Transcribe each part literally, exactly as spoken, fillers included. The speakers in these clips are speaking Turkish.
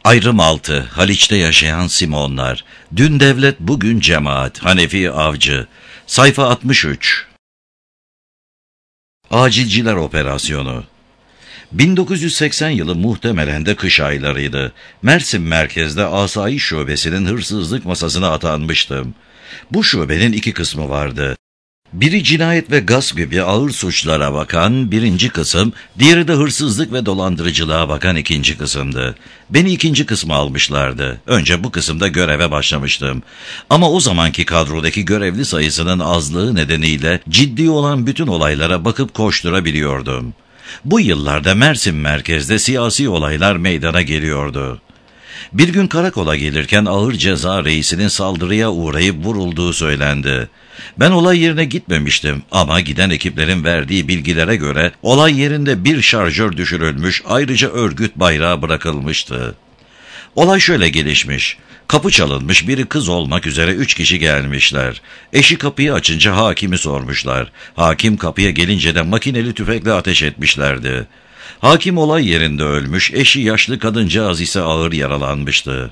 Ayrım altı, Haliç'te yaşayan Simonlar. Dün devlet, bugün cemaat. Hanefi Avcı. Sayfa altmış üç. Acilciler Operasyonu. bin dokuz yüz seksen yılı muhtemelen de kış aylarıydı. Mersin merkezde Asayiş Şubesi'nin hırsızlık masasına atanmıştım. Bu şubenin iki kısmı vardı. Biri cinayet ve gasp gibi ağır suçlara bakan birinci kısım, diğeri de hırsızlık ve dolandırıcılığa bakan ikinci kısımdı. Beni ikinci kısma almışlardı. Önce bu kısımda göreve başlamıştım. Ama o zamanki kadrodaki görevli sayısının azlığı nedeniyle ciddi olan bütün olaylara bakıp koşturabiliyordum. Bu yıllarda Mersin merkezde siyasi olaylar meydana geliyordu. Bir gün karakola gelirken ağır ceza reisinin saldırıya uğrayıp vurulduğu söylendi. Ben olay yerine gitmemiştim ama giden ekiplerin verdiği bilgilere göre olay yerinde bir şarjör düşürülmüş, ayrıca örgüt bayrağı bırakılmıştı. Olay şöyle gelişmiş. Kapı çalınmış, biri kız olmak üzere üç kişi gelmişler. Eşi kapıyı açınca hakimi sormuşlar. Hakim kapıya gelince de makineli tüfekle ateş etmişlerdi. Hakim olay yerinde ölmüş, eşi yaşlı kadıncağız ise ağır yaralanmıştı.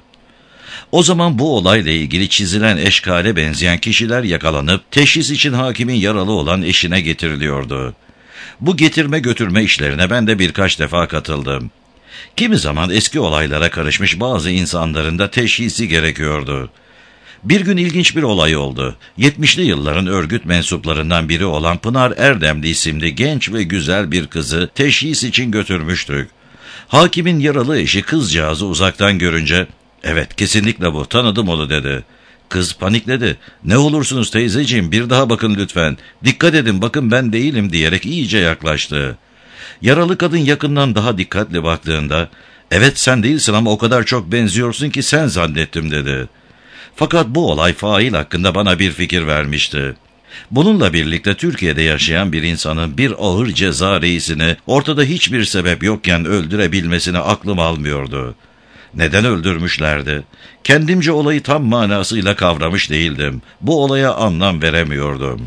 O zaman bu olayla ilgili çizilen eşkale benzeyen kişiler yakalanıp teşhis için hakimin yaralı olan eşine getiriliyordu. Bu getirme götürme işlerine ben de birkaç defa katıldım. Kimi zaman eski olaylara karışmış bazı insanların da teşhisi gerekiyordu. Bir gün ilginç bir olay oldu. yetmişli yılların örgüt mensuplarından biri olan Pınar Erdemli isimli genç ve güzel bir kızı teşhis için götürmüştük. Hakimin yaralı eşi kızcağızı uzaktan görünce, "Evet, kesinlikle bu, tanıdım onu," dedi. Kız panikledi. "Ne olursunuz teyzeciğim, bir daha bakın lütfen. Dikkat edin, bakın ben değilim," diyerek iyice yaklaştı. Yaralı kadın yakından daha dikkatli baktığında, "Evet, sen değilsin ama o kadar çok benziyorsun ki sen zannettim," dedi. Fakat bu olay fail hakkında bana bir fikir vermişti. Bununla birlikte Türkiye'de yaşayan bir insanın bir ağır ceza reisini ortada hiçbir sebep yokken öldürebilmesini aklım almıyordu. Neden öldürmüşlerdi? Kendimce olayı tam manasıyla kavramış değildim. Bu olaya anlam veremiyordum.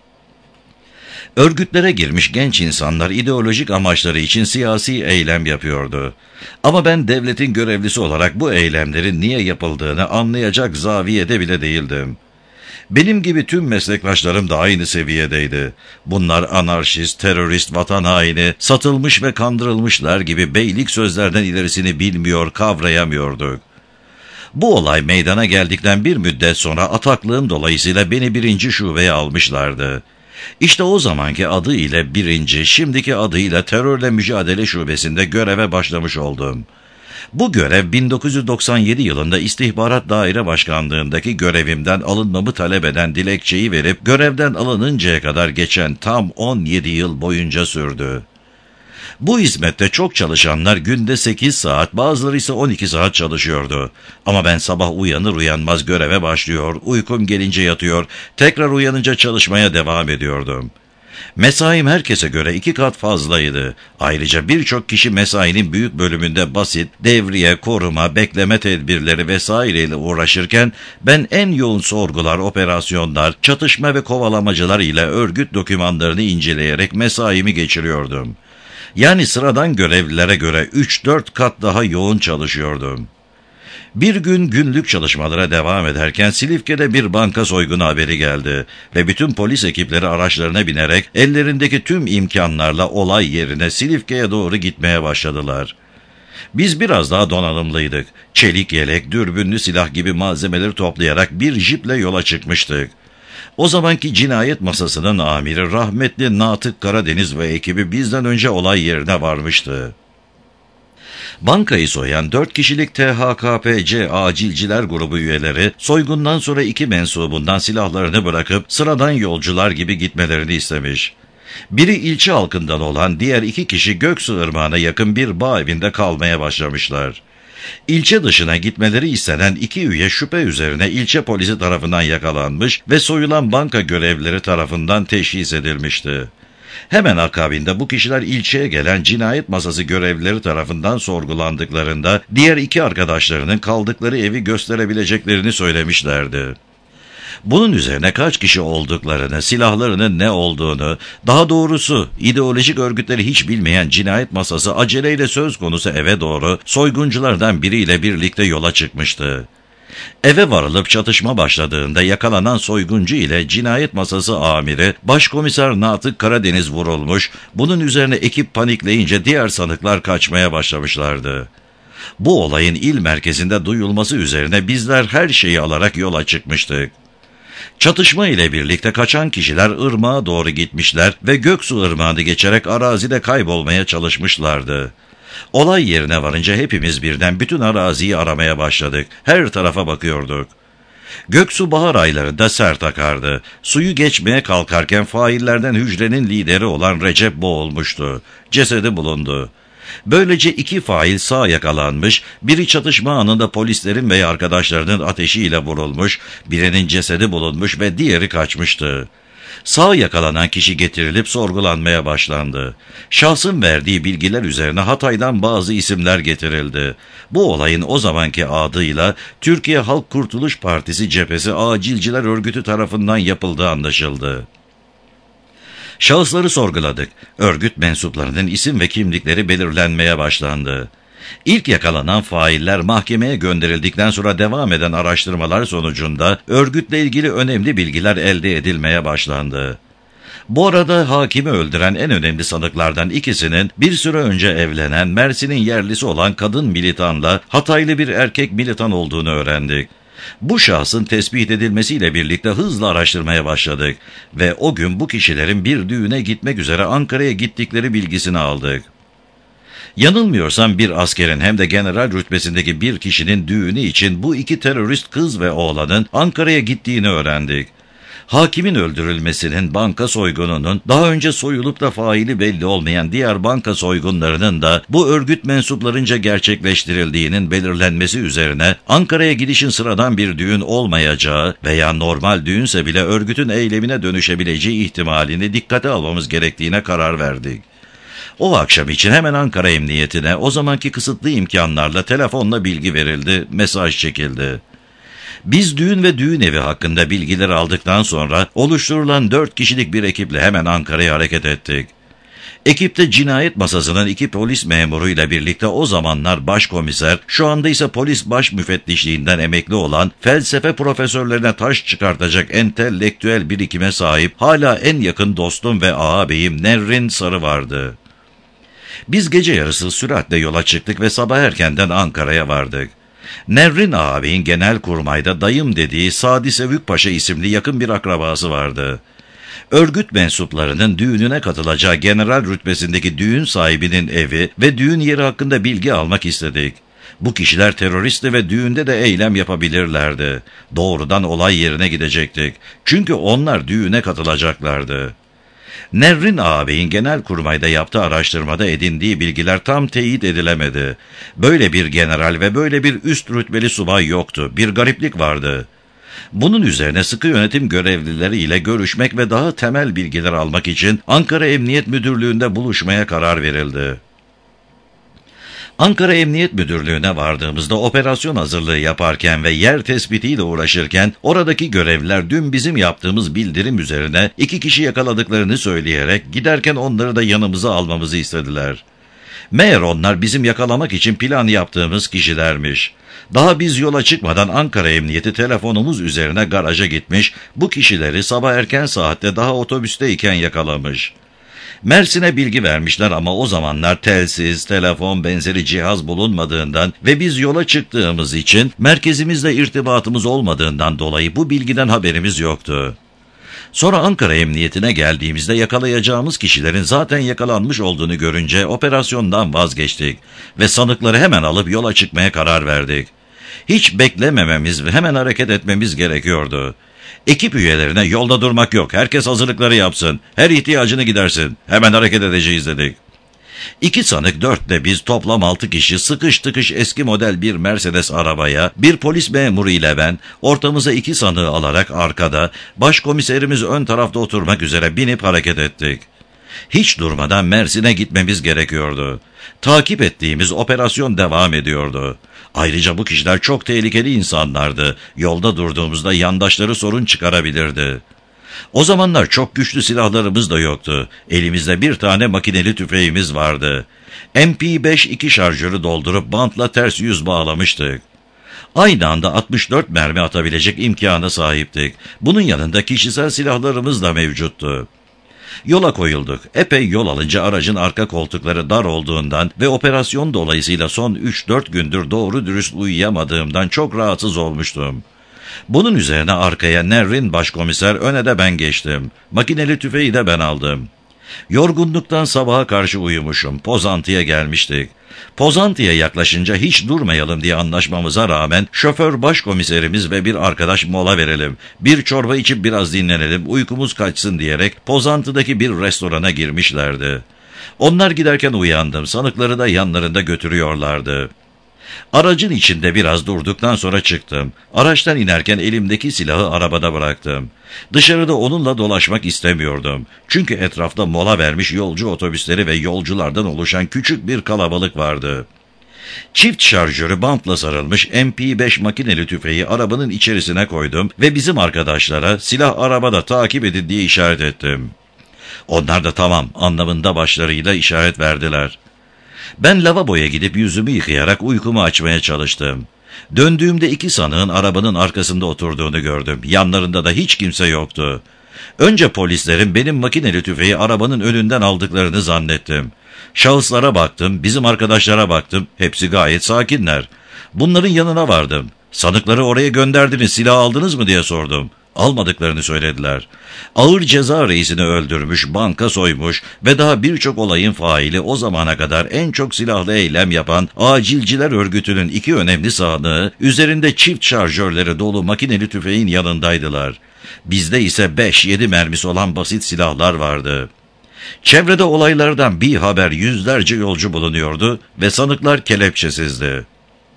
Örgütlere girmiş genç insanlar ideolojik amaçları için siyasi eylem yapıyordu. Ama ben devletin görevlisi olarak bu eylemlerin niye yapıldığını anlayacak zaviyede bile değildim. Benim gibi tüm meslektaşlarım da aynı seviyedeydi. Bunlar anarşist, terörist, vatan haini, satılmış ve kandırılmışlar gibi beylik sözlerden ilerisini bilmiyor, kavrayamıyorduk. Bu olay meydana geldikten bir müddet sonra ataklığım dolayısıyla beni birinci şubeye almışlardı. İşte o zamanki adı ile birinci, şimdiki adıyla terörle mücadele şubesinde göreve başlamış oldum. Bu görev bin dokuz yüz doksan yedi yılında İstihbarat Daire Başkanlığındaki görevimden alınmamı talep eden dilekçeyi verip görevden alınıncaya kadar geçen tam on yedi yıl boyunca sürdü. Bu hizmette çok çalışanlar günde sekiz saat, bazıları ise on iki saat çalışıyordu. Ama ben sabah uyanır uyanmaz göreve başlıyor, uykum gelince yatıyor, tekrar uyanınca çalışmaya devam ediyordum. Mesaim herkese göre iki kat fazlaydı. Ayrıca birçok kişi mesainin büyük bölümünde basit, devriye, koruma, bekleme tedbirleri vesaireyle uğraşırken ben en yoğun sorgular, operasyonlar, çatışma ve kovalamacılar ile örgüt dokümanlarını inceleyerek mesaimi geçiriyordum. Yani sıradan görevlilere göre üç dört kat daha yoğun çalışıyordum. Bir gün günlük çalışmalara devam ederken Silifke'de bir banka soygunu haberi geldi ve bütün polis ekipleri araçlarına binerek ellerindeki tüm imkanlarla olay yerine Silifke'ye doğru gitmeye başladılar. Biz biraz daha donanımlıydık. Çelik yelek, dürbünlü silah gibi malzemeleri toplayarak bir jiple yola çıkmıştık. O zamanki cinayet masasının amiri rahmetli Natık Karadeniz ve ekibi bizden önce olay yerine varmıştı. Bankayı soyan dört kişilik T H K P C acilciler grubu üyeleri soygundan sonra iki mensubundan silahlarını bırakıp sıradan yolcular gibi gitmelerini istemiş. Biri ilçe halkından olan diğer iki kişi Göksu Irmağı'na yakın bir bağ evinde kalmaya başlamışlar. İlçe dışına gitmeleri istenen iki üye şüphe üzerine ilçe polisi tarafından yakalanmış ve soyulan banka görevlileri tarafından teşhis edilmişti. Hemen akabinde bu kişiler ilçeye gelen cinayet masası görevlileri tarafından sorgulandıklarında diğer iki arkadaşlarının kaldıkları evi gösterebileceklerini söylemişlerdi. Bunun üzerine kaç kişi olduklarını, silahlarının ne olduğunu, daha doğrusu ideolojik örgütleri hiç bilmeyen cinayet masası aceleyle söz konusu eve doğru soygunculardan biriyle birlikte yola çıkmıştı. Eve varılıp çatışma başladığında yakalanan soyguncu ile cinayet masası amiri Başkomiser Natık Karadeniz vurulmuş, bunun üzerine ekip panikleyince diğer sanıklar kaçmaya başlamışlardı. Bu olayın il merkezinde duyulması üzerine bizler her şeyi alarak yola çıkmıştık. Çatışma ile birlikte kaçan kişiler ırmağa doğru gitmişler ve Göksu Irmağı'nı geçerek arazide kaybolmaya çalışmışlardı. Olay yerine varınca hepimiz birden bütün araziyi aramaya başladık. Her tarafa bakıyorduk. Göksu bahar aylarında sert akardı. Suyu geçmeye kalkarken faillerden hücrenin lideri olan Recep boğulmuştu. Cesedi bulundu. Böylece iki fail sağ yakalanmış, biri çatışma anında polislerin ve arkadaşlarının ateşiyle vurulmuş, birinin cesedi bulunmuş ve diğeri kaçmıştı. Sağ yakalanan kişi getirilip sorgulanmaya başlandı. Şahsın verdiği bilgiler üzerine Hatay'dan bazı isimler getirildi. Bu olayın o zamanki adıyla Türkiye Halk Kurtuluş Partisi Cephesi Acilciler Örgütü tarafından yapıldığı anlaşıldı. Şahısları sorguladık. Örgüt mensuplarının isim ve kimlikleri belirlenmeye başlandı. İlk yakalanan failler mahkemeye gönderildikten sonra devam eden araştırmalar sonucunda örgütle ilgili önemli bilgiler elde edilmeye başlandı. Bu arada hakimi öldüren en önemli sanıklardan ikisinin bir süre önce evlenen Mersin'in yerlisi olan kadın militanla Hataylı bir erkek militan olduğunu öğrendik. Bu şahsın tespit edilmesiyle birlikte hızla araştırmaya başladık ve o gün bu kişilerin bir düğüne gitmek üzere Ankara'ya gittikleri bilgisini aldık. Yanılmıyorsam bir askerin hem de general rütbesindeki bir kişinin düğünü için bu iki terörist kız ve oğlanın Ankara'ya gittiğini öğrendik. Hakimin öldürülmesinin, banka soygununun, daha önce soyulup da faili belli olmayan diğer banka soygunlarının da bu örgüt mensuplarınca gerçekleştirildiğinin belirlenmesi üzerine Ankara'ya gidişin sıradan bir düğün olmayacağı veya normal düğünse bile örgütün eylemine dönüşebileceği ihtimalini dikkate almamız gerektiğine karar verdik. O akşam için hemen Ankara Emniyetine o zamanki kısıtlı imkanlarla telefonla bilgi verildi, mesaj çekildi. Biz düğün ve düğün evi hakkında bilgiler aldıktan sonra oluşturulan dört kişilik bir ekiple hemen Ankara'ya hareket ettik. Ekipte cinayet masasının iki polis memuruyla birlikte o zamanlar başkomiser, şu anda ise polis baş müfettişliğinden emekli olan felsefe profesörlerine taş çıkartacak entelektüel birikime sahip hala en yakın dostum ve ağabeyim Nerrin Sarı vardı. Biz gece yarısı süratle yola çıktık ve sabah erkenden Ankara'ya vardık. Nerrin ağabeyin Genelkurmay'da dayım dediği Sadi Sevük Paşa isimli yakın bir akrabası vardı. Örgüt mensuplarının düğününe katılacağı general rütbesindeki düğün sahibinin evi ve düğün yeri hakkında bilgi almak istedik. Bu kişiler teröristti ve düğünde de eylem yapabilirlerdi. Doğrudan olay yerine gidecektik. Çünkü onlar düğüne katılacaklardı. Nerrin ağabeyin Genelkurmay'da yaptığı araştırmada edindiği bilgiler tam teyit edilemedi. Böyle bir general ve böyle bir üst rütbeli subay yoktu. Bir gariplik vardı. Bunun üzerine sıkı yönetim görevlileri ile görüşmek ve daha temel bilgiler almak için Ankara Emniyet Müdürlüğü'nde buluşmaya karar verildi. Ankara Emniyet Müdürlüğü'ne vardığımızda operasyon hazırlığı yaparken ve yer tespitiyle uğraşırken oradaki görevliler dün bizim yaptığımız bildirim üzerine iki kişi yakaladıklarını söyleyerek giderken onları da yanımıza almamızı istediler. Meğer onlar bizim yakalamak için plan yaptığımız kişilermiş. Daha biz yola çıkmadan Ankara Emniyeti telefonumuz üzerine garaja gitmiş, bu kişileri sabah erken saatte daha otobüsteyken yakalamış. Mersin'e bilgi vermişler ama o zamanlar telsiz, telefon benzeri cihaz bulunmadığından ve biz yola çıktığımız için merkezimizle irtibatımız olmadığından dolayı bu bilgiden haberimiz yoktu. Sonra Ankara Emniyetine geldiğimizde yakalayacağımız kişilerin zaten yakalanmış olduğunu görünce operasyondan vazgeçtik ve sanıkları hemen alıp yola çıkmaya karar verdik. Hiç beklemememiz ve hemen hareket etmemiz gerekiyordu. Ekip üyelerine yolda durmak yok, herkes hazırlıkları yapsın, her ihtiyacını gidersin, hemen hareket edeceğiz dedik. İki sanık dörtte biz toplam altı kişi sıkış tıkış eski model bir Mercedes arabaya, bir polis memuru ile ben, ortamıza iki sanığı alarak arkada, başkomiserimiz ön tarafta oturmak üzere binip hareket ettik. Hiç durmadan Mersin'e gitmemiz gerekiyordu. Takip ettiğimiz operasyon devam ediyordu. Ayrıca bu kişiler çok tehlikeli insanlardı. Yolda durduğumuzda yandaşları sorun çıkarabilirdi. O zamanlar çok güçlü silahlarımız da yoktu. Elimizde bir tane makineli tüfeğimiz vardı. M P beş iki şarjörü doldurup bantla ters yüz bağlamıştık. Aynı anda altmış dört mermi atabilecek imkana sahiptik. Bunun yanında kişisel silahlarımız da mevcuttu. Yola koyulduk. Epey yol alınca aracın arka koltukları dar olduğundan ve operasyon dolayısıyla son üç dört gündür doğru dürüst uyuyamadığımdan çok rahatsız olmuştum. Bunun üzerine arkaya Nerrin başkomiser, öne de ben geçtim. Makineli tüfeği de ben aldım. Yorgunluktan sabaha karşı uyumuşum. Pozantı'ya gelmiştik. Pozantı'ya yaklaşınca hiç durmayalım diye anlaşmamıza rağmen şoför başkomiserimiz ve bir arkadaş mola verelim, bir çorba içip biraz dinlenelim, uykumuz kaçsın diyerek Pozantı'daki bir restorana girmişlerdi. Onlar giderken uyandım, sanıkları da yanlarında götürüyorlardı. Aracın içinde biraz durduktan sonra çıktım. Araçtan inerken elimdeki silahı arabada bıraktım. Dışarıda onunla dolaşmak istemiyordum. Çünkü etrafta mola vermiş yolcu otobüsleri ve yolculardan oluşan küçük bir kalabalık vardı. Çift şarjörü bantla sarılmış M P beş makineli tüfeği arabanın içerisine koydum ve bizim arkadaşlara silah arabada takip edin diye işaret ettim. Onlar da tamam anlamında başlarıyla işaret verdiler. Ben lavaboya gidip yüzümü yıkayarak uykumu açmaya çalıştım. Döndüğümde iki sanığın arabanın arkasında oturduğunu gördüm. Yanlarında da hiç kimse yoktu. Önce polislerin benim makineli tüfeği arabanın önünden aldıklarını zannettim. Şahıslara baktım, bizim arkadaşlara baktım. Hepsi gayet sakinler. Bunların yanına vardım. Sanıkları oraya gönderdiniz, silah aldınız mı diye sordum. Almadıklarını söylediler. Ağır ceza reisini öldürmüş, banka soymuş ve daha birçok olayın faili, o zamana kadar en çok silahlı eylem yapan acilciler örgütünün iki önemli sanığı, üzerinde çift şarjörleri dolu makineli tüfeğin yanındaydılar. Bizde ise beş yedi mermisi olan basit silahlar vardı. Çevrede olaylardan bir haber yüzlerce yolcu bulunuyordu ve sanıklar kelepçesizdi.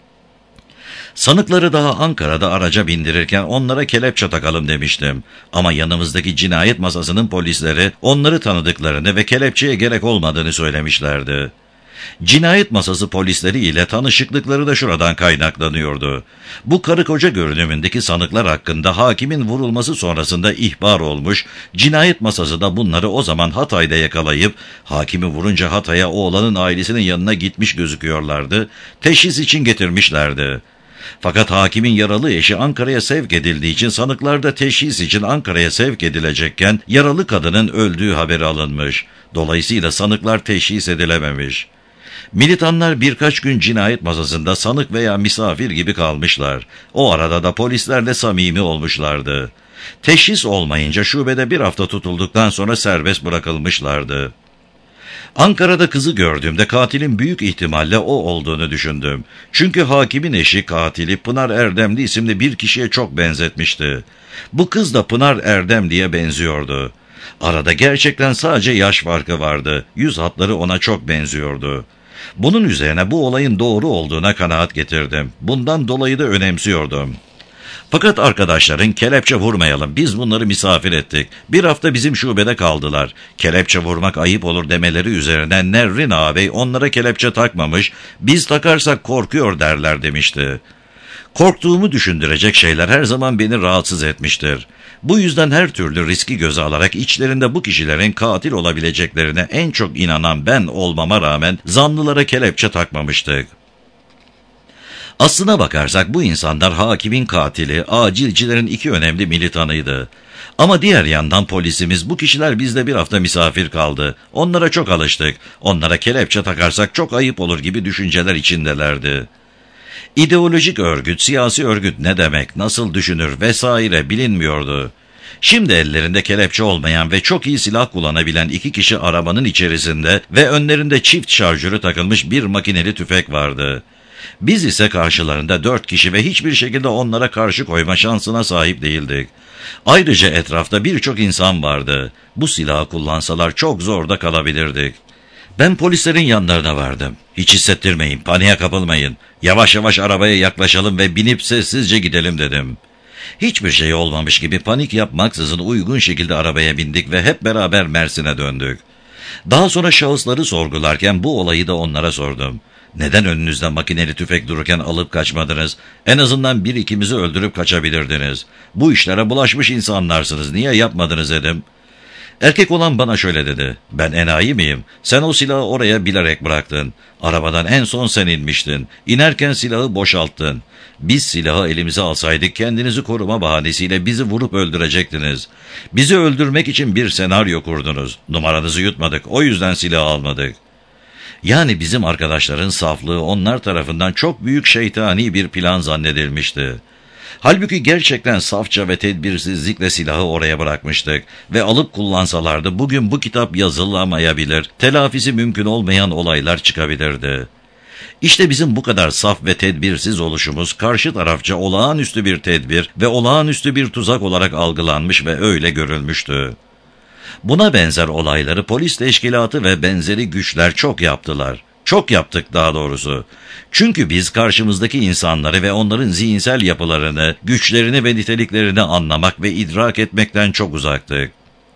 Sanıkları daha Ankara'da araca bindirirken onlara kelepçe takalım demiştim. Ama yanımızdaki cinayet masasının polisleri onları tanıdıklarını ve kelepçeye gerek olmadığını söylemişlerdi. Cinayet masası polisleri ile tanışıklıkları da şuradan kaynaklanıyordu. Bu karı koca görünümündeki sanıklar hakkında hakimin vurulması sonrasında ihbar olmuş, cinayet masası da bunları o zaman Hatay'da yakalayıp, hakimi vurunca Hatay'a oğlanın ailesinin yanına gitmiş gözüküyorlardı, teşhis için getirmişlerdi. Fakat hakimin yaralı eşi Ankara'ya sevk edildiği için sanıklar da teşhis için Ankara'ya sevk edilecekken yaralı kadının öldüğü haberi alınmış. Dolayısıyla sanıklar teşhis edilememiş. Militanlar birkaç gün cinayet masasında sanık veya misafir gibi kalmışlar. O arada da polislerle samimi olmuşlardı. Teşhis olmayınca şubede bir hafta tutulduktan sonra serbest bırakılmışlardı. Ankara'da kızı gördüğümde katilin büyük ihtimalle o olduğunu düşündüm. Çünkü hakimin eşi katili Pınar Erdemli isimli bir kişiye çok benzetmişti. Bu kız da Pınar Erdemli'ye benziyordu. Arada gerçekten sadece yaş farkı vardı. Yüz hatları ona çok benziyordu. Bunun üzerine bu olayın doğru olduğuna kanaat getirdim. Bundan dolayı da önemsiyordum. Fakat arkadaşların kelepçe vurmayalım, biz bunları misafir ettik, bir hafta bizim şubede kaldılar, kelepçe vurmak ayıp olur demeleri üzerinden Nerrin ağabey onlara kelepçe takmamış, biz takarsak korkuyor derler demişti. Korktuğumu düşündürecek şeyler her zaman beni rahatsız etmiştir. Bu yüzden her türlü riski göze alarak içlerinde bu kişilerin katil olabileceklerine en çok inanan ben olmama rağmen zanlılara kelepçe takmamıştık. Aslına bakarsak bu insanlar hakimin katili, acilcilerin iki önemli militanıydı. Ama diğer yandan polisimiz, bu kişiler bizde bir hafta misafir kaldı. Onlara çok alıştık. Onlara kelepçe takarsak çok ayıp olur gibi düşünceler içindelerdi. İdeolojik örgüt, siyasi örgüt ne demek, nasıl düşünür vesaire bilinmiyordu. Şimdi ellerinde kelepçe olmayan ve çok iyi silah kullanabilen iki kişi arabanın içerisinde ve önlerinde çift şarjörü takılmış bir makineli tüfek vardı. Biz ise karşılarında dört kişi ve hiçbir şekilde onlara karşı koyma şansına sahip değildik. Ayrıca etrafta birçok insan vardı. Bu silahı kullansalar çok zorda kalabilirdik. Ben polislerin yanlarına vardım. Hiç hissettirmeyin, paniğe kapılmayın. Yavaş yavaş arabaya yaklaşalım ve binip sessizce gidelim dedim. Hiçbir şey olmamış gibi panik yapmaksızın uygun şekilde arabaya bindik ve hep beraber Mersin'e döndük. Daha sonra şahısları sorgularken bu olayı da onlara sordum. Neden önünüzde makineli tüfek dururken alıp kaçmadınız? En azından bir ikimizi öldürüp kaçabilirdiniz. Bu işlere bulaşmış insanlarsınız, niye yapmadınız dedim. Erkek olan bana şöyle dedi: ben enayi miyim? Sen o silahı oraya bilerek bıraktın. Arabadan en son sen inmiştin. İnerken silahı boşalttın. Biz silahı elimize alsaydık kendinizi koruma bahanesiyle bizi vurup öldürecektiniz. Bizi öldürmek için bir senaryo kurdunuz. Numaranızı yutmadık, o yüzden silahı almadık. Yani bizim arkadaşların saflığı onlar tarafından çok büyük şeytani bir plan zannedilmişti. Halbuki gerçekten safça ve tedbirsizlikle silahı oraya bırakmıştık ve alıp kullansalardı bugün bu kitap yazılamayabilir, telafisi mümkün olmayan olaylar çıkabilirdi. İşte bizim bu kadar saf ve tedbirsiz oluşumuz karşı tarafça olağanüstü bir tedbir ve olağanüstü bir tuzak olarak algılanmış ve öyle görülmüştü. Buna benzer olayları polis teşkilatı ve benzeri güçler çok yaptılar. Çok yaptık daha doğrusu. Çünkü biz karşımızdaki insanları ve onların zihinsel yapılarını, güçlerini ve niteliklerini anlamak ve idrak etmekten çok uzaktık.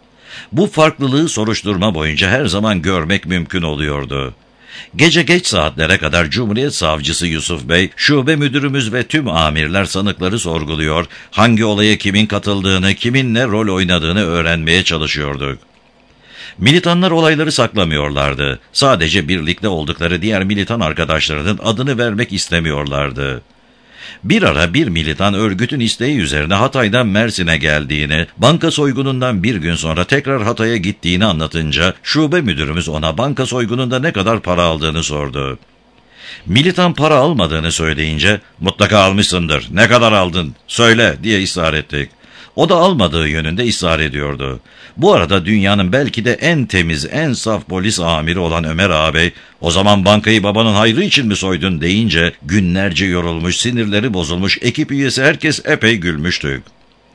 Bu farklılığı soruşturma boyunca her zaman görmek mümkün oluyordu. Gece geç saatlere kadar Cumhuriyet Savcısı Yusuf Bey, şube müdürümüz ve tüm amirler sanıkları sorguluyor, hangi olaya kimin katıldığını, kimin ne rol oynadığını öğrenmeye çalışıyorduk. Militanlar olayları saklamıyorlardı. Sadece birlikte oldukları diğer militan arkadaşlarının adını vermek istemiyorlardı. Bir ara bir militan örgütün isteği üzerine Hatay'dan Mersin'e geldiğini, banka soygunundan bir gün sonra tekrar Hatay'a gittiğini anlatınca şube müdürümüz ona banka soygununda ne kadar para aldığını sordu. Militan para almadığını söyleyince "Mutlaka almışsındır, ne kadar aldın, söyle" diye ısrar ettik. O da almadığı yönünde ısrar ediyordu. Bu arada dünyanın belki de en temiz, en saf polis amiri olan Ömer ağabey, "O zaman bankayı babanın hayrı için mi soydun?" deyince günlerce yorulmuş, sinirleri bozulmuş, ekip üyesi herkes epey gülmüştük.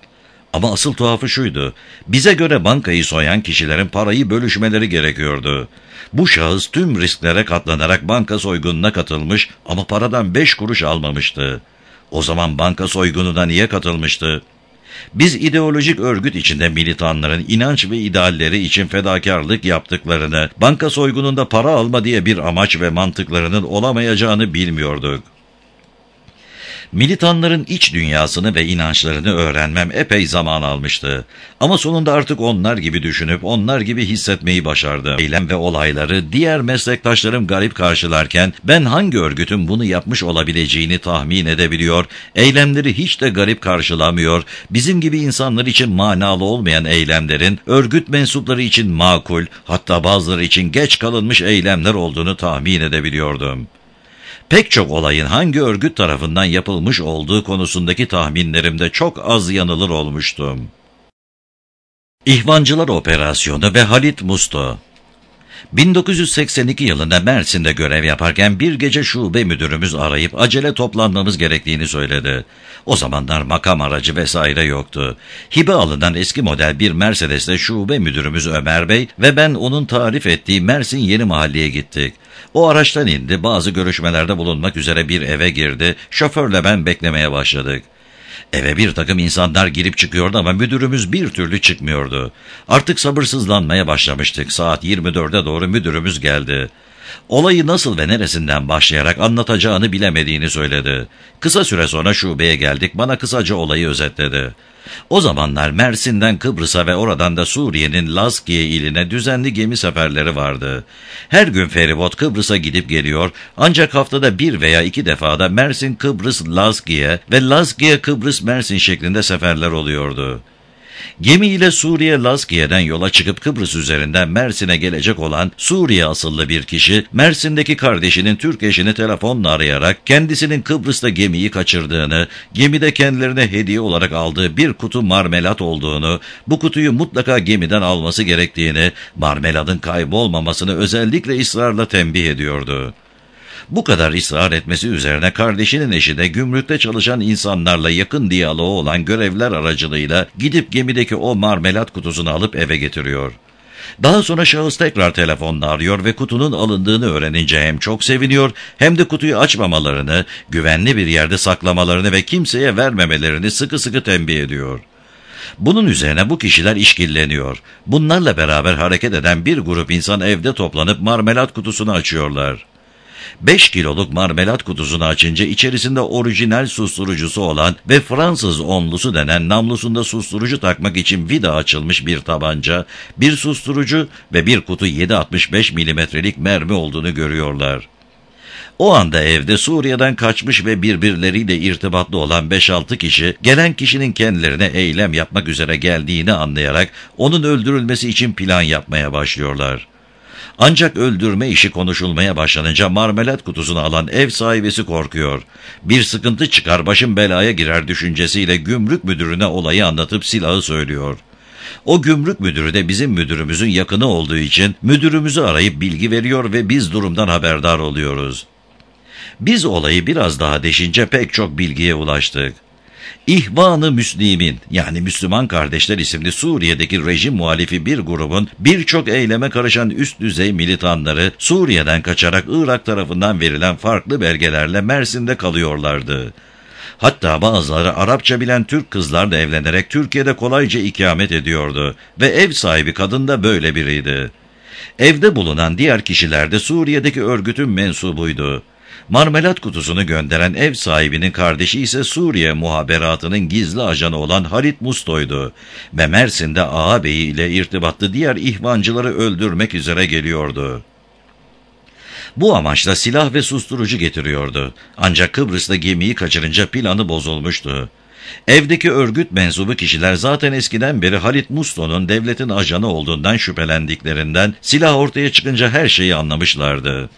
Ama asıl tuhafı şuydu: bize göre bankayı soyan kişilerin parayı bölüşmeleri gerekiyordu. Bu şahıs tüm risklere katlanarak banka soygununa katılmış ama paradan beş kuruş almamıştı. O zaman banka soygununa niye katılmıştı? Biz ideolojik örgüt içinde militanların inanç ve idealleri için fedakarlık yaptıklarını, banka soygununda para alma diye bir amaç ve mantıklarının olamayacağını bilmiyorduk. Militanların iç dünyasını ve inançlarını öğrenmem epey zaman almıştı. Ama sonunda artık onlar gibi düşünüp onlar gibi hissetmeyi başardım. Eylem ve olayları diğer meslektaşlarım garip karşılarken ben hangi örgütün bunu yapmış olabileceğini tahmin edebiliyor, eylemleri hiç de garip karşılamıyor, bizim gibi insanlar için manalı olmayan eylemlerin örgüt mensupları için makul, hatta bazıları için geç kalınmış eylemler olduğunu tahmin edebiliyordum. Pek çok olayın hangi örgüt tarafından yapılmış olduğu konusundaki tahminlerimde çok az yanılır olmuştum. İhvancılar Operasyonu ve Halit Musto. bin dokuz yüz seksen iki yılında Mersin'de görev yaparken bir gece şube müdürümüz arayıp acele toplanmamız gerektiğini söyledi. O zamanlar makam aracı vesaire yoktu. Hibe alınan eski model bir Mercedes'te şube müdürümüz Ömer Bey ve ben onun tarif ettiği Mersin Yeni Mahalle'ye gittik. O araçtan indi, bazı görüşmelerde bulunmak üzere bir eve girdi, şoförle ben beklemeye başladık. Eve bir takım insanlar girip çıkıyordu ama müdürümüz bir türlü çıkmıyordu. Artık sabırsızlanmaya başlamıştık. Saat yirmi dörde doğru müdürümüz geldi. Olayı nasıl ve neresinden başlayarak anlatacağını bilemediğini söyledi. Kısa süre sonra şubeye geldik, bana kısaca olayı özetledi. O zamanlar Mersin'den Kıbrıs'a ve oradan da Suriye'nin Lazkiye iline düzenli gemi seferleri vardı. Her gün feribot Kıbrıs'a gidip geliyor, ancak haftada bir veya iki defada Mersin-Kıbrıs-Lazkiye ve Lazkiye-Kıbrıs-Mersin şeklinde seferler oluyordu. Gemi ile Suriye Lazkiye'den yola çıkıp Kıbrıs üzerinden Mersin'e gelecek olan Suriye asıllı bir kişi, Mersin'deki kardeşinin Türk eşini telefonla arayarak kendisinin Kıbrıs'ta gemiyi kaçırdığını, gemide kendilerine hediye olarak aldığı bir kutu marmelat olduğunu, bu kutuyu mutlaka gemiden alması gerektiğini, marmeladın kaybolmamasını özellikle ısrarla tembih ediyordu. Bu kadar ısrar etmesi üzerine kardeşinin eşi de gümrükte çalışan insanlarla yakın diyaloğu olan görevliler aracılığıyla gidip gemideki o marmelat kutusunu alıp eve getiriyor. Daha sonra şahıs tekrar telefonla arıyor ve kutunun alındığını öğrenince hem çok seviniyor hem de kutuyu açmamalarını, güvenli bir yerde saklamalarını ve kimseye vermemelerini sıkı sıkı tembih ediyor. Bunun üzerine bu kişiler işkilleniyor. Bunlarla beraber hareket eden bir grup insan evde toplanıp marmelat kutusunu açıyorlar. beş kiloluk marmelat kutusunu açınca içerisinde orijinal susturucusu olan ve Fransız onlusu denen namlusunda susturucu takmak için vida açılmış bir tabanca, bir susturucu ve bir kutu yedi altmış beş milimetrelik mermi olduğunu görüyorlar. O anda evde Suriye'den kaçmış ve birbirleriyle irtibatlı olan beş altı kişi, gelen kişinin kendilerine eylem yapmak üzere geldiğini anlayarak onun öldürülmesi için plan yapmaya başlıyorlar. Ancak öldürme işi konuşulmaya başlanınca marmelat kutusunu alan ev sahibesi korkuyor. Bir sıkıntı çıkar, başım belaya girer düşüncesiyle gümrük müdürüne olayı anlatıp silahı söylüyor. O gümrük müdürü de bizim müdürümüzün yakını olduğu için müdürümüzü arayıp bilgi veriyor ve biz durumdan haberdar oluyoruz. Biz olayı biraz daha deşince pek çok bilgiye ulaştık. İhvan-ı Müslimin yani Müslüman Kardeşler isimli Suriye'deki rejim muhalifi bir grubun birçok eyleme karışan üst düzey militanları Suriye'den kaçarak Irak tarafından verilen farklı belgelerle Mersin'de kalıyorlardı. Hatta bazıları Arapça bilen Türk kızlarla evlenerek Türkiye'de kolayca ikamet ediyordu ve ev sahibi kadın da böyle biriydi. Evde bulunan diğer kişiler de Suriye'deki örgütün mensubuydu. Marmelat kutusunu gönderen ev sahibinin kardeşi ise Suriye muhaberatının gizli ajanı olan Halit Musto'ydu ve Mersin'de ağabeyi ile irtibatlı diğer ihvancıları öldürmek üzere geliyordu. Bu amaçla silah ve susturucu getiriyordu. Ancak Kıbrıs'ta gemiyi kaçırınca planı bozulmuştu. Evdeki örgüt mensubu kişiler zaten eskiden beri Halit Musto'nun devletin ajanı olduğundan şüphelendiklerinden silah ortaya çıkınca her şeyi anlamışlardı.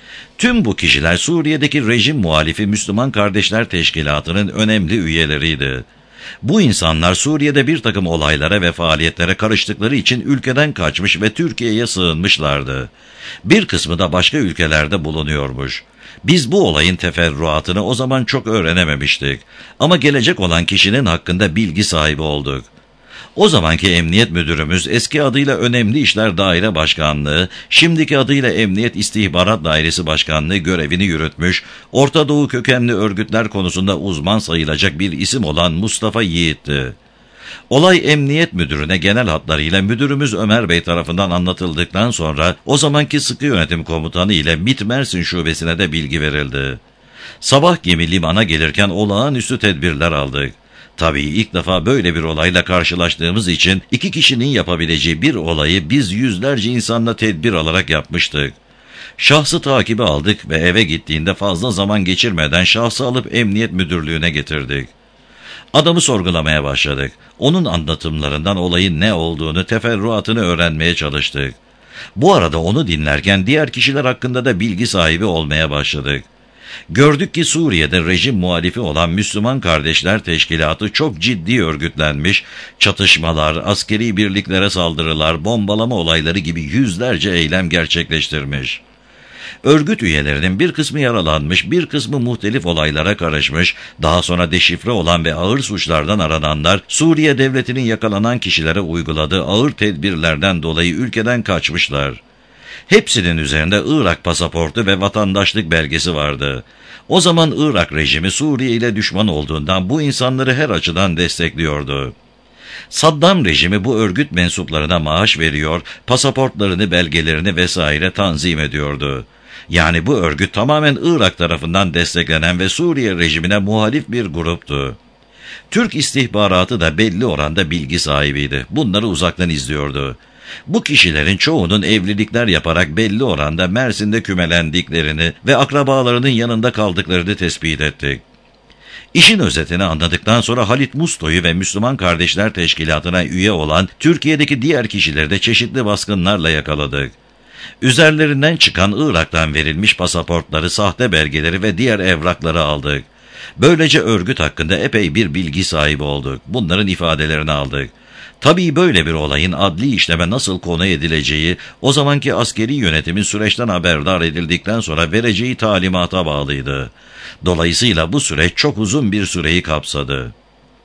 Tüm bu kişiler Suriye'deki rejim muhalifi Müslüman Kardeşler Teşkilatı'nın önemli üyeleriydi. Bu insanlar Suriye'de bir takım olaylara ve faaliyetlere karıştıkları için ülkeden kaçmış ve Türkiye'ye sığınmışlardı. Bir kısmı da başka ülkelerde bulunuyormuş. Biz bu olayın teferruatını o zaman çok öğrenememiştik. Ama gelecek olan kişinin hakkında bilgi sahibi olduk. O zamanki emniyet müdürümüz eski adıyla Önemli İşler Daire Başkanlığı, şimdiki adıyla Emniyet İstihbarat Dairesi Başkanlığı görevini yürütmüş, Orta Doğu kökenli örgütler konusunda uzman sayılacak bir isim olan Mustafa Yiğit'ti. Olay emniyet müdürüne genel hatlarıyla müdürümüz Ömer Bey tarafından anlatıldıktan sonra o zamanki sıkı yönetim komutanı ile MİT Mersin şubesine de bilgi verildi. Sabah gemi limana gelirken olağanüstü tedbirler aldık. Tabii ilk defa böyle bir olayla karşılaştığımız için iki kişinin yapabileceği bir olayı biz yüzlerce insanla tedbir alarak yapmıştık. Şahsı takibe aldık ve eve gittiğinde fazla zaman geçirmeden şahsı alıp emniyet müdürlüğüne getirdik. Adamı sorgulamaya başladık. Onun anlatımlarından olayın ne olduğunu, teferruatını öğrenmeye çalıştık. Bu arada onu dinlerken diğer kişiler hakkında da bilgi sahibi olmaya başladık. Gördük ki Suriye'de rejim muhalifi olan Müslüman Kardeşler Teşkilatı çok ciddi örgütlenmiş, çatışmalar, askeri birliklere saldırılar, bombalama olayları gibi yüzlerce eylem gerçekleştirmiş. Örgüt üyelerinin bir kısmı yaralanmış, bir kısmı muhtelif olaylara karışmış, daha sonra deşifre olan ve ağır suçlardan arananlar, Suriye devletinin yakalanan kişilere uyguladığı ağır tedbirlerden dolayı ülkeden kaçmışlar. Hepsinin üzerinde Irak pasaportu ve vatandaşlık belgesi vardı. O zaman Irak rejimi Suriye ile düşman olduğundan bu insanları her açıdan destekliyordu. Saddam rejimi bu örgüt mensuplarına maaş veriyor, pasaportlarını, belgelerini vesaire tanzim ediyordu. Yani bu örgüt tamamen Irak tarafından desteklenen ve Suriye rejimine muhalif bir gruptu. Türk istihbaratı da belli oranda bilgi sahibiydi. Bunları uzaktan izliyordu. Bu kişilerin çoğunun evlilikler yaparak belli oranda Mersin'de kümelendiklerini ve akrabalarının yanında kaldıklarını tespit ettik. İşin özetini anladıktan sonra Halit Musto'yu ve Müslüman Kardeşler Teşkilatı'na üye olan Türkiye'deki diğer kişileri de çeşitli baskınlarla yakaladık. Üzerlerinden çıkan Irak'tan verilmiş pasaportları, sahte belgeleri ve diğer evrakları aldık. Böylece örgüt hakkında epey bir bilgi sahibi olduk. Bunların ifadelerini aldık. Tabii böyle bir olayın adli işleme nasıl konu edileceği, o zamanki askeri yönetimin süreçten haberdar edildikten sonra vereceği talimata bağlıydı. Dolayısıyla bu süreç çok uzun bir süreyi kapsadı.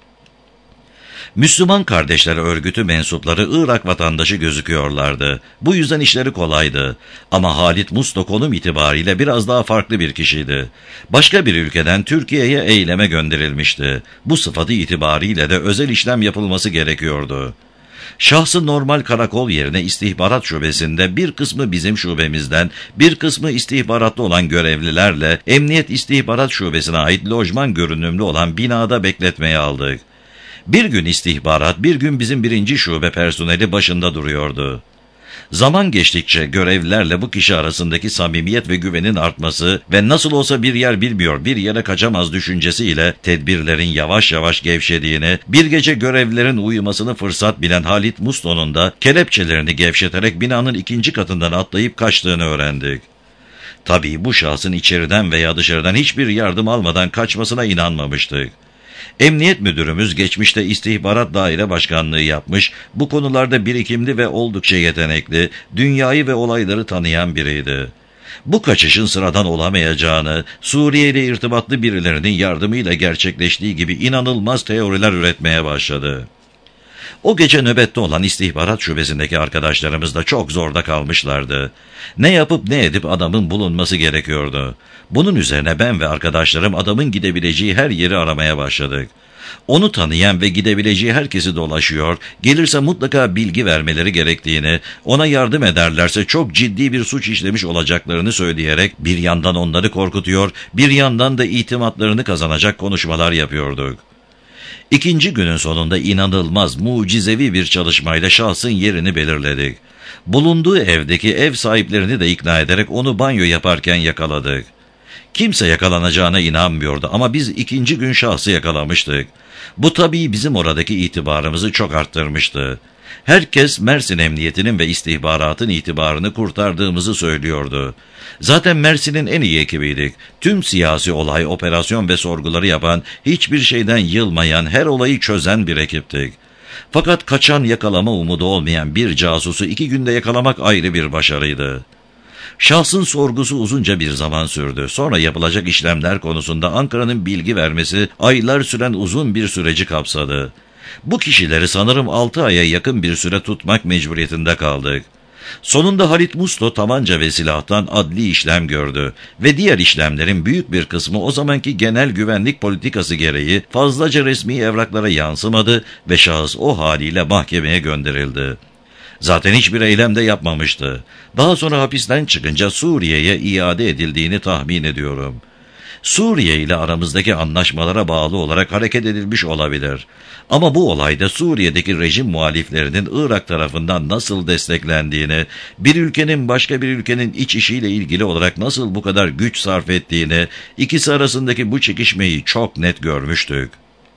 Müslüman Kardeşler Örgütü mensupları Irak vatandaşı gözüküyorlardı. Bu yüzden işleri kolaydı. Ama Halit Musto konum itibariyle biraz daha farklı bir kişiydi. Başka bir ülkeden Türkiye'ye eyleme gönderilmişti. Bu sıfatı itibariyle de özel işlem yapılması gerekiyordu. Şahsı normal karakol yerine istihbarat şubesinde bir kısmı bizim şubemizden, bir kısmı istihbaratlı olan görevlilerle Emniyet İstihbarat Şubesi'ne ait lojman görünümlü olan binada bekletmeye aldık. Bir gün istihbarat, bir gün bizim birinci şube personeli başında duruyordu. Zaman geçtikçe görevlilerle bu kişi arasındaki samimiyet ve güvenin artması ve nasıl olsa bir yer bilmiyor, bir yere kaçamaz düşüncesiyle tedbirlerin yavaş yavaş gevşediğini, bir gece görevlilerin uyumasını fırsat bilen Halit Musto'nun da kelepçelerini gevşeterek binanın ikinci katından atlayıp kaçtığını öğrendik. Tabii bu şahsın içeriden veya dışarıdan hiçbir yardım almadan kaçmasına inanmamıştık. Emniyet müdürümüz geçmişte istihbarat daire başkanlığı yapmış, bu konularda birikimli ve oldukça yetenekli, dünyayı ve olayları tanıyan biriydi. Bu kaçışın sıradan olamayacağını, Suriye ile irtibatlı birilerinin yardımıyla gerçekleştiği gibi inanılmaz teoriler üretmeye başladı. O gece nöbette olan istihbarat şubesindeki arkadaşlarımız da çok zorda kalmışlardı. Ne yapıp ne edip adamın bulunması gerekiyordu. Bunun üzerine ben ve arkadaşlarım adamın gidebileceği her yeri aramaya başladık. Onu tanıyan ve gidebileceği herkesi dolaşıyor, gelirse mutlaka bilgi vermeleri gerektiğini, ona yardım ederlerse çok ciddi bir suç işlemiş olacaklarını söyleyerek bir yandan onları korkutuyor, bir yandan da itimatlarını kazanacak konuşmalar yapıyorduk. İkinci günün sonunda inanılmaz, mucizevi bir çalışmayla şahsın yerini belirledik. Bulunduğu evdeki ev sahiplerini de ikna ederek onu banyo yaparken yakaladık. Kimse yakalanacağına inanmıyordu ama biz ikinci gün şahsı yakalamıştık. Bu tabii bizim oradaki itibarımızı çok arttırmıştı. Herkes Mersin Emniyeti'nin ve istihbaratın itibarını kurtardığımızı söylüyordu. Zaten Mersin'in en iyi ekibiydik. Tüm siyasi olay, operasyon ve sorguları yapan, hiçbir şeyden yılmayan, her olayı çözen bir ekiptik. Fakat kaçan yakalama umudu olmayan bir casusu iki günde yakalamak ayrı bir başarıydı. Şahsın sorgusu uzunca bir zaman sürdü. Sonra yapılacak işlemler konusunda Ankara'nın bilgi vermesi aylar süren uzun bir süreci kapsadı. Bu kişileri sanırım altı aya yakın bir süre tutmak mecburiyetinde kaldık. Sonunda Halit Musto tabanca ve silahtan adli işlem gördü ve diğer işlemlerin büyük bir kısmı o zamanki genel güvenlik politikası gereği fazlaca resmi evraklara yansımadı ve şahıs o haliyle mahkemeye gönderildi. Zaten hiçbir eylem de yapmamıştı. Daha sonra hapisten çıkınca Suriye'ye iade edildiğini tahmin ediyorum. Suriye ile aramızdaki anlaşmalara bağlı olarak hareket edilmiş olabilir. Ama bu olayda Suriye'deki rejim muhaliflerinin Irak tarafından nasıl desteklendiğini, bir ülkenin başka bir ülkenin iç işiyle ilgili olarak nasıl bu kadar güç sarf ettiğini, ikisi arasındaki bu çekişmeyi çok net görmüştük.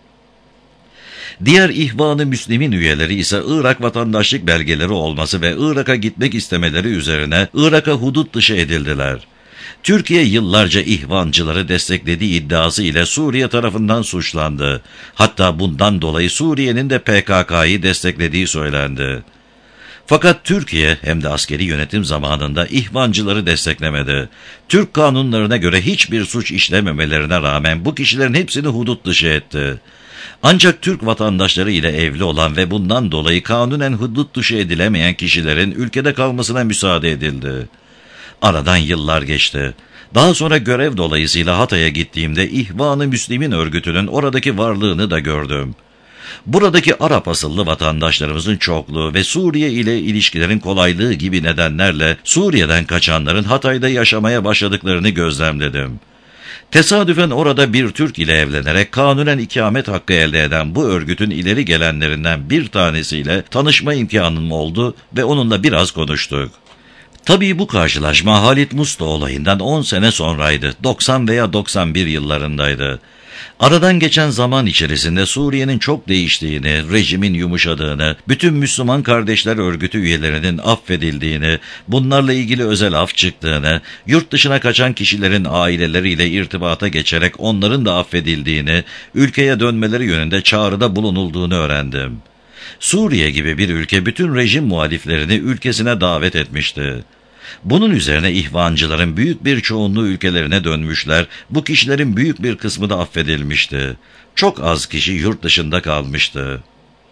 Diğer İhvan-ı Müslim'in üyeleri ise Irak vatandaşlık belgeleri olması ve Irak'a gitmek istemeleri üzerine Irak'a hudut dışı edildiler. Türkiye yıllarca İhvancıları desteklediği iddiası ile Suriye tarafından suçlandı. Hatta bundan dolayı Suriye'nin de P K K'yı desteklediği söylendi. Fakat Türkiye hem de askeri yönetim zamanında İhvancıları desteklemedi. Türk kanunlarına göre hiçbir suç işlememelerine rağmen bu kişilerin hepsini hudut dışı etti. Ancak Türk vatandaşları ile evli olan ve bundan dolayı kanunen hudut dışı edilemeyen kişilerin ülkede kalmasına müsaade edildi. Aradan yıllar geçti. Daha sonra görev dolayısıyla Hatay'a gittiğimde İhvan-ı Müslim'in örgütünün oradaki varlığını da gördüm. Buradaki Arap asıllı vatandaşlarımızın çokluğu ve Suriye ile ilişkilerin kolaylığı gibi nedenlerle Suriye'den kaçanların Hatay'da yaşamaya başladıklarını gözlemledim. Tesadüfen orada bir Türk ile evlenerek kanunen ikamet hakkı elde eden bu örgütün ileri gelenlerinden bir tanesiyle tanışma imkanım oldu ve onunla biraz konuştuk. Tabii bu karşılaşma Halit Musto olayından on sene sonraydı. doksan veya doksan bir yıllarındaydı. Aradan geçen zaman içerisinde Suriye'nin çok değiştiğini, rejimin yumuşadığını, bütün Müslüman Kardeşler Örgütü üyelerinin affedildiğini, bunlarla ilgili özel af çıktığını, yurt dışına kaçan kişilerin aileleriyle irtibata geçerek onların da affedildiğini, ülkeye dönmeleri yönünde çağrıda bulunulduğunu öğrendim. Suriye gibi bir ülke bütün rejim muhaliflerini ülkesine davet etmişti. Bunun üzerine İhvancıların büyük bir çoğunluğu ülkelerine dönmüşler, bu kişilerin büyük bir kısmı da affedilmişti. Çok az kişi yurt dışında kalmıştı.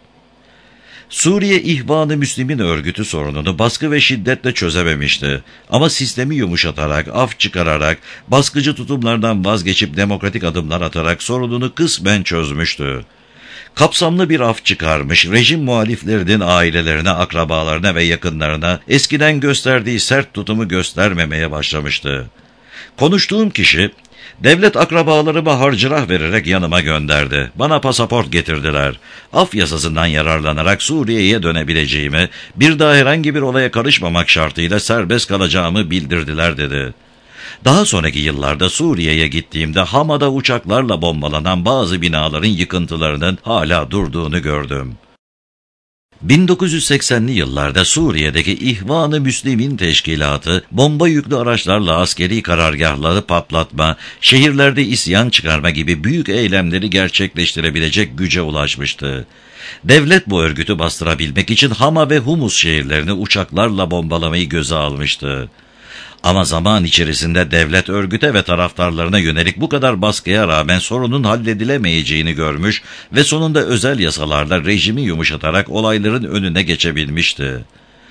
Suriye İhvan-ı Müslim'in örgütü sorununu baskı ve şiddetle çözememişti. Ama sistemi yumuşatarak, af çıkararak, baskıcı tutumlardan vazgeçip demokratik adımlar atarak sorununu kısmen çözmüştü. Kapsamlı bir af çıkarmış, rejim muhaliflerinin ailelerine, akrabalarına ve yakınlarına eskiden gösterdiği sert tutumu göstermemeye başlamıştı. Konuştuğum kişi, devlet akrabalarıma harcırah vererek yanıma gönderdi. Bana pasaport getirdiler. Af yasasından yararlanarak Suriye'ye dönebileceğimi, bir daha herhangi bir olaya karışmamak şartıyla serbest kalacağımı bildirdiler dedi. Daha sonraki yıllarda Suriye'ye gittiğimde Hama'da uçaklarla bombalanan bazı binaların yıkıntılarının hala durduğunu gördüm. bin dokuz yüz seksenli yıllarda Suriye'deki İhvan-ı Müslimin Teşkilatı, bomba yüklü araçlarla askeri karargahları patlatma, şehirlerde isyan çıkarma gibi büyük eylemleri gerçekleştirebilecek güce ulaşmıştı. Devlet bu örgütü bastırabilmek için Hama ve Humus şehirlerini uçaklarla bombalamayı göze almıştı. Ama zaman içerisinde devlet örgüte ve taraftarlarına yönelik bu kadar baskıya rağmen sorunun halledilemeyeceğini görmüş ve sonunda özel yasalarla rejimi yumuşatarak olayların önüne geçebilmişti.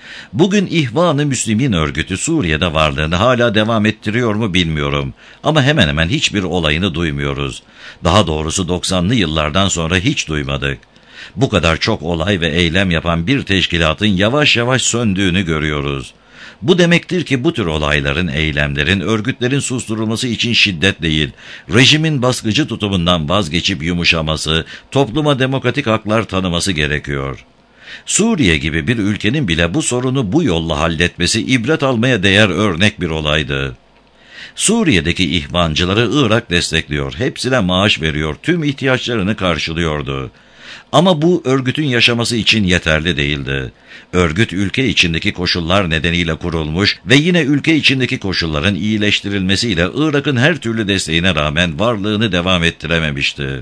Bugün İhvan-ı Müslimin örgütü Suriye'de varlığını hala devam ettiriyor mu bilmiyorum ama hemen hemen hiçbir olayını duymuyoruz. Daha doğrusu doksanlı yıllardan sonra hiç duymadık. Bu kadar çok olay ve eylem yapan bir teşkilatın yavaş yavaş söndüğünü görüyoruz. Bu demektir ki bu tür olayların, eylemlerin, örgütlerin susturulması için şiddet değil, rejimin baskıcı tutumundan vazgeçip yumuşaması, topluma demokratik haklar tanıması gerekiyor. Suriye gibi bir ülkenin bile bu sorunu bu yolla halletmesi ibret almaya değer örnek bir olaydı. Suriye'deki ihvancıları Irak destekliyor, hepsine maaş veriyor, tüm ihtiyaçlarını karşılıyordu. Ama bu örgütün yaşaması için yeterli değildi. Örgüt ülke içindeki koşullar nedeniyle kurulmuş ve yine ülke içindeki koşulların iyileştirilmesiyle Irak'ın her türlü desteğine rağmen varlığını devam ettirememişti.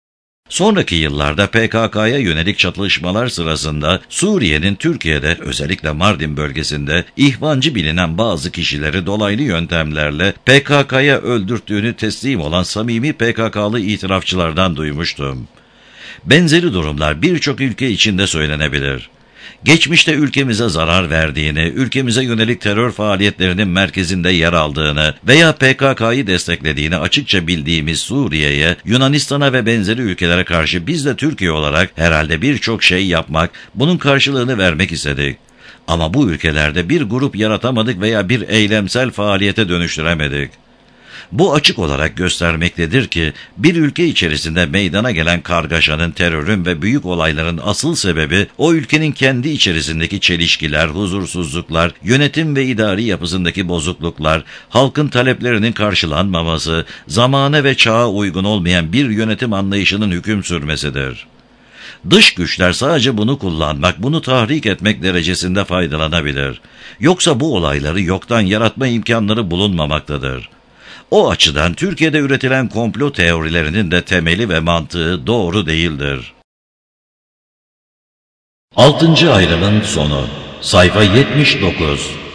Sonraki yıllarda P K K'ya yönelik çatışmalar sırasında Suriye'nin Türkiye'de özellikle Mardin bölgesinde ihvancı bilinen bazı kişileri dolaylı yöntemlerle P K K'ya öldürttüğünü teslim olan samimi P K K'lı itirafçılardan duymuştum. Benzeri durumlar birçok ülke içinde söylenebilir. Geçmişte ülkemize zarar verdiğini, ülkemize yönelik terör faaliyetlerinin merkezinde yer aldığını veya P K K'yı desteklediğini açıkça bildiğimiz Suriye'ye, Yunanistan'a ve benzeri ülkelere karşı biz de Türkiye olarak herhalde birçok şey yapmak, bunun karşılığını vermek istedik. Ama bu ülkelerde bir grup yaratamadık veya bir eylemsel faaliyete dönüştüremedik. Bu açık olarak göstermektedir ki bir ülke içerisinde meydana gelen kargaşanın, terörün ve büyük olayların asıl sebebi o ülkenin kendi içerisindeki çelişkiler, huzursuzluklar, yönetim ve idari yapısındaki bozukluklar, halkın taleplerinin karşılanmaması, zamana ve çağa uygun olmayan bir yönetim anlayışının hüküm sürmesidir. Dış güçler sadece bunu kullanmak, bunu tahrik etmek derecesinde faydalanabilir. Yoksa bu olayları yoktan yaratma imkanları bulunmamaktadır. O açıdan Türkiye'de üretilen komplo teorilerinin de temeli ve mantığı doğru değildir. Altıncı ayrımın sonu. Sayfa yetmiş dokuz.